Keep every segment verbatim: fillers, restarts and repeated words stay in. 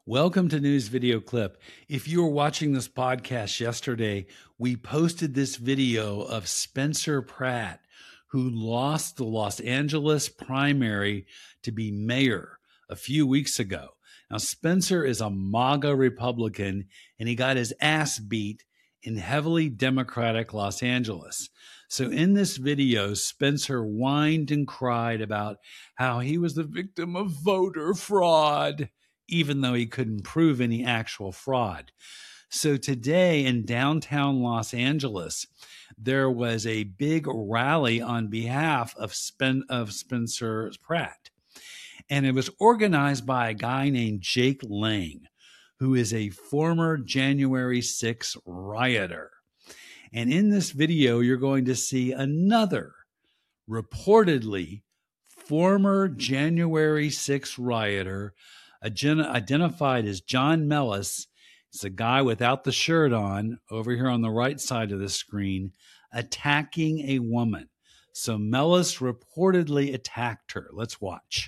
Welcome to News Video Clip. If you were watching this podcast yesterday, we posted this video of Spencer Pratt, who lost the Los Angeles primary to be mayor a few weeks ago. Now, Spencer is a MAGA Republican, and he got his ass beat in heavily Democratic Los Angeles. So in this video, Spencer whined and cried about how he was the victim of voter fraud, even though he couldn't prove any actual fraud. So today in downtown Los Angeles, there was a big rally on behalf of, Spen- of Spencer Pratt. And it was organized by a guy named Jake Lang, who is a former January sixth rioter. And in this video, you're going to see another reportedly former January sixth rioter identified as John Mellis. It's a guy without the shirt on over here on the right side of the screen, attacking a woman. So Mellis reportedly attacked her. Let's watch.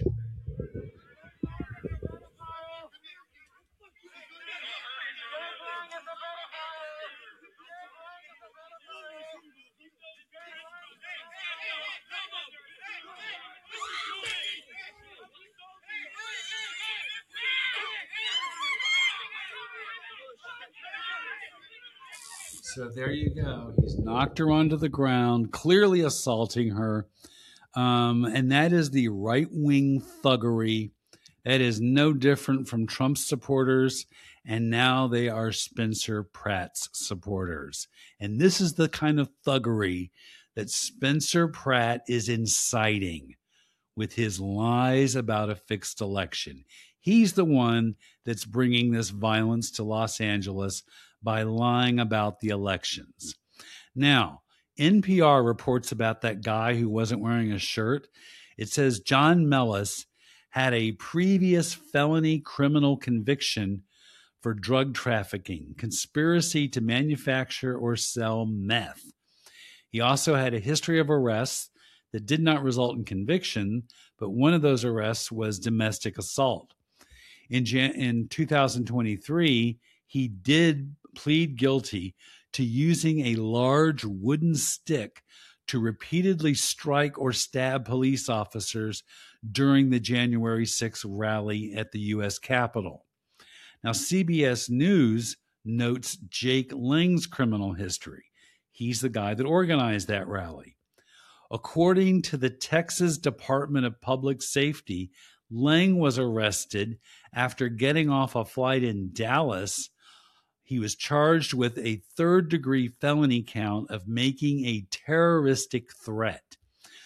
So there you go. He's knocked her onto the ground, clearly assaulting her. Um, and that is the right-wing thuggery. That is no different from Trump's supporters. And now they are Spencer Pratt's supporters. And this is the kind of thuggery that Spencer Pratt is inciting with his lies about a fixed election. He's the one that's bringing this violence to Los Angeles by lying about the elections. Now, N P R reports about that guy who wasn't wearing a shirt. It says John Mellis had a previous felony criminal conviction for drug trafficking, conspiracy to manufacture or sell meth. He also had a history of arrests that did not result in conviction, but one of those arrests was domestic assault. In, Jan- in two thousand twenty-three, he did plead guilty to using a large wooden stick to repeatedly strike or stab police officers during the January sixth rally at the U S Capitol. Now, C B S News notes Jake Lang's criminal history. He's the guy that organized that rally. According to the Texas Department of Public Safety, Lang was arrested after getting off a flight in Dallas. He was charged with a third-degree felony count of making a terroristic threat.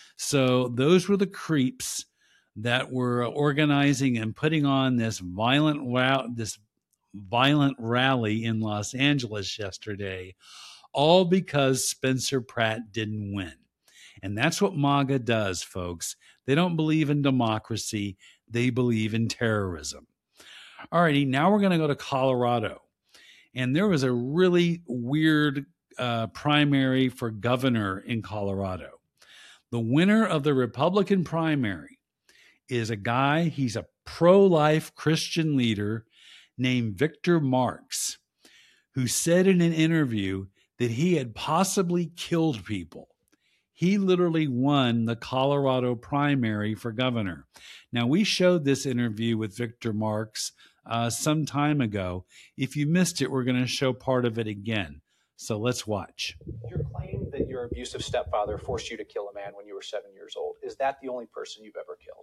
So those were the creeps that were organizing and putting on this violent this violent rally in Los Angeles yesterday, all because Spencer Pratt didn't win. And that's what MAGA does, folks. They don't believe in democracy. They believe in terrorism. All righty, now we're going to go to Colorado. And there was a really weird uh, primary for governor in Colorado. The winner of the Republican primary is a guy, he's a pro-life Christian leader named Victor Marx, who said in an interview that he had possibly killed people. He literally won the Colorado primary for governor. Now, we showed this interview with Victor Marx uh, some time ago. If you missed it, we're going to show part of it again. So let's watch. Your claim that your abusive stepfather forced you to kill a man when you were seven years old, is that the only person you've ever killed?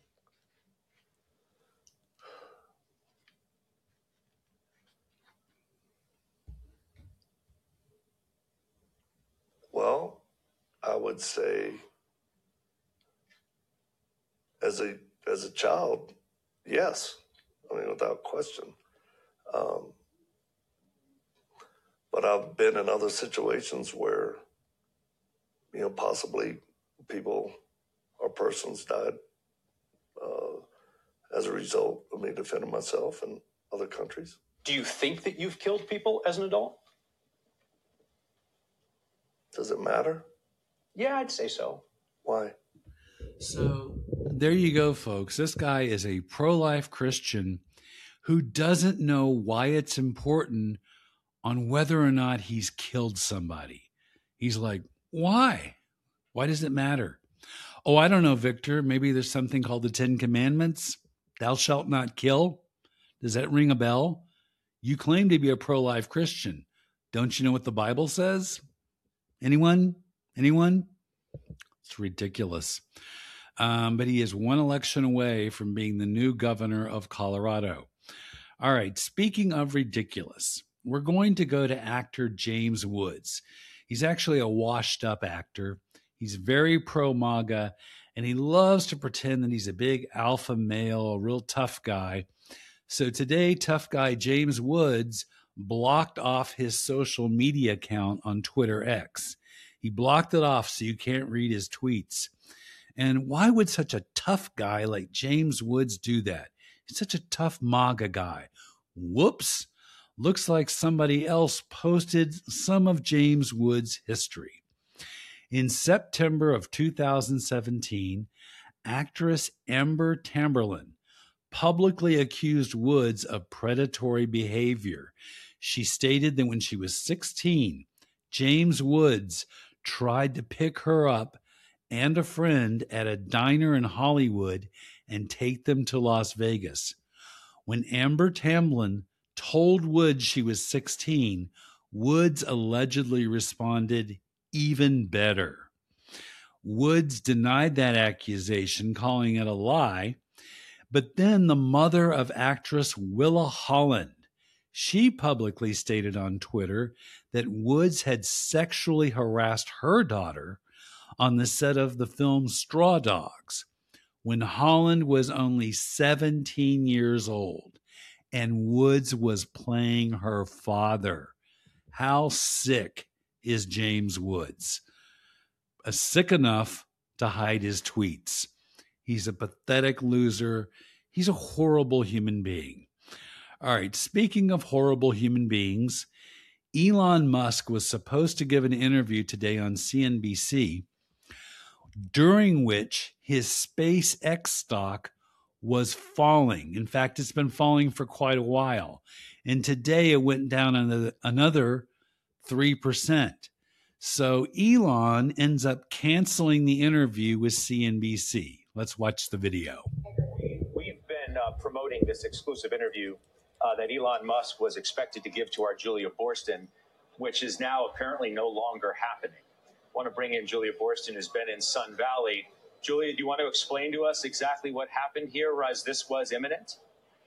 Well, I would say as a as a child, yes. I mean, without question. Um, but I've been in other situations where, you know, possibly people or persons died uh, as a result of me defending myself in other countries. Do you think that you've killed people as an adult? Does it matter? Yeah, I'd say so. Why? So there you go, folks. This guy is a pro-life Christian who doesn't know why it's important on whether or not he's killed somebody. He's like, why? Why does it matter? Oh, I don't know, Victor. Maybe there's something called the Ten Commandments. Thou shalt not kill. Does that ring a bell? You claim to be a pro-life Christian. Don't you know what the Bible says? Anyone? Anyone? It's ridiculous. Um, but he is one election away from being the new governor of Colorado. All right, speaking of ridiculous, we're going to go to actor James Woods. He's actually a washed-up actor. He's very pro-MAGA, and he loves to pretend that he's a big alpha male, a real tough guy. So today, tough guy James Woods blocked off his social media account on Twitter X. He blocked it off so you can't read his tweets. And why would such a tough guy like James Woods do that? He's such a tough MAGA guy. Whoops. Looks like somebody else posted some of James Woods' history. In September of two thousand seventeen, actress Amber Tamberlin publicly accused Woods of predatory behavior. She stated that when she was sixteen, James Woods tried to pick her up and a friend at a diner in Hollywood and take them to Las Vegas. When Amber Tamberlin told Woods she was sixteen, Woods allegedly responded, "Even better." Woods denied that accusation, calling it a lie. But then the mother of actress Willa Holland, she publicly stated on Twitter that Woods had sexually harassed her daughter on the set of the film Straw Dogs when Holland was only seventeen years old and Woods was playing her father. How sick is James Woods? Uh, sick enough to hide his tweets. He's a pathetic loser. He's a horrible human being. All right, speaking of horrible human beings, Elon Musk was supposed to give an interview today on C N B C, during which his SpaceX stock was falling. In fact, it's been falling for quite a while. And today it went down another, another three percent. So Elon ends up canceling the interview with C N B C. Let's watch the video. We've been uh, promoting this exclusive interview uh, that Elon Musk was expected to give to our Julia Boorstin, which is now apparently no longer happening. I want to bring in Julia Boorstin, who's been in Sun Valley. Julia, do you want to explain to us exactly what happened here as this was imminent?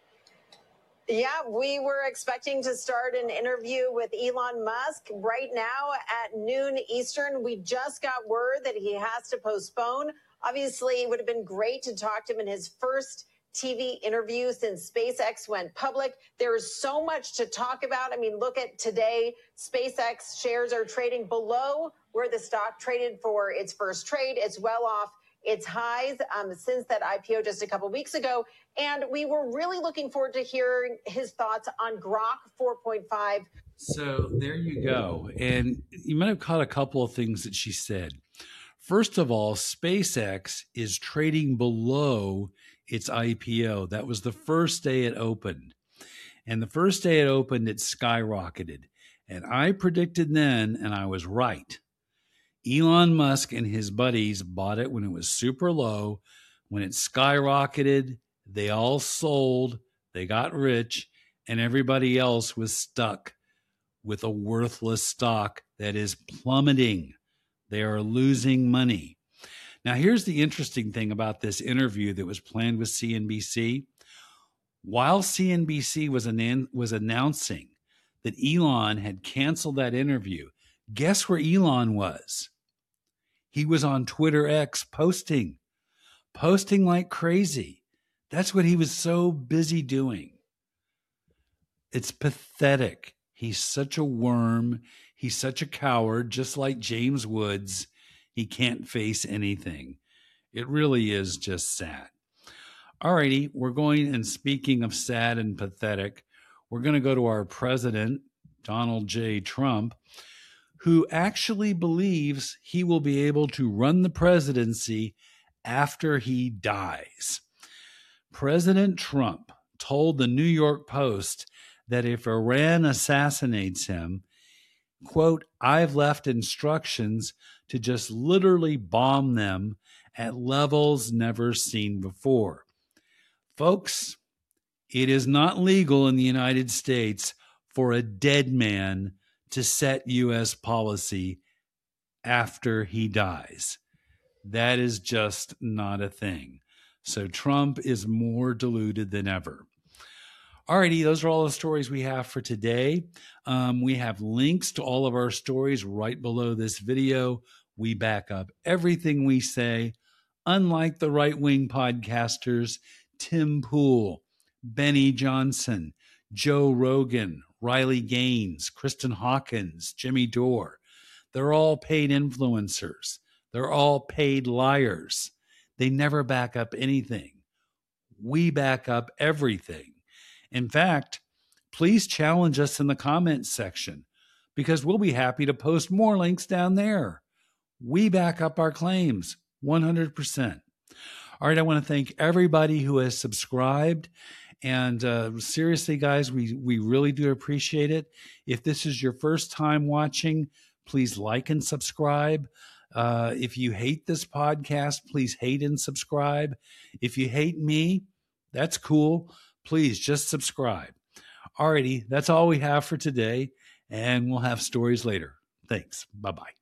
Yeah, we were expecting to start an interview with Elon Musk right now at noon Eastern. We just got word that he has to postpone. Obviously, it would have been great to talk to him in his first T V interview since SpaceX went public. There is so much to talk about. I mean, look at today. SpaceX shares are trading below where the stock traded for its first trade. It's well off its highs um, since that I P O just a couple weeks ago. And we were really looking forward to hearing his thoughts on Grok four point five. So there you go. And you might have caught a couple of things that she said. First of all, SpaceX is trading below its I P O. That was the first day it opened. And the first day it opened, it skyrocketed. And I predicted then, and I was right. Elon Musk and his buddies bought it when it was super low. When it skyrocketed, they all sold, they got rich, and everybody else was stuck with a worthless stock that is plummeting. They are losing money. Now, here's the interesting thing about this interview that was planned with C N B C. While C N B C was, an- was announcing that Elon had canceled that interview, guess where Elon was? He was on Twitter X posting, posting like crazy. That's what he was so busy doing. It's pathetic. He's such a worm. He's such a coward, just like James Woods. He can't face anything. It really is just sad. All righty, we're going, and speaking of sad and pathetic, we're going to go to our president, Donald J. Trump, who actually believes he will be able to run the presidency after he dies. President Trump told the New York Post that if Iran assassinates him, quote, I've left instructions to just literally bomb them at levels never seen before. Folks, it is not legal in the United States for a dead man to set U S policy after he dies. That is just not a thing. So Trump is more deluded than ever. Alrighty, those are all the stories we have for today. Um, we have links to all of our stories right below this video. We back up everything we say, unlike the right-wing podcasters, Tim Pool, Benny Johnson, Joe Rogan, Riley Gaines, Kristen Hawkins, Jimmy Dore. They're all paid influencers. They're all paid liars. They never back up anything. We back up everything. In fact, please challenge us in the comments section because we'll be happy to post more links down there. We back up our claims one hundred percent. All right, I want to thank everybody who has subscribed. And uh, seriously, guys, we, we really do appreciate it. If this is your first time watching, please like and subscribe. Uh, if you hate this podcast, please hate and subscribe. If you hate me, that's cool. Please just subscribe. Alrighty, that's all we have for today, and we'll have stories later. Thanks. Bye-bye.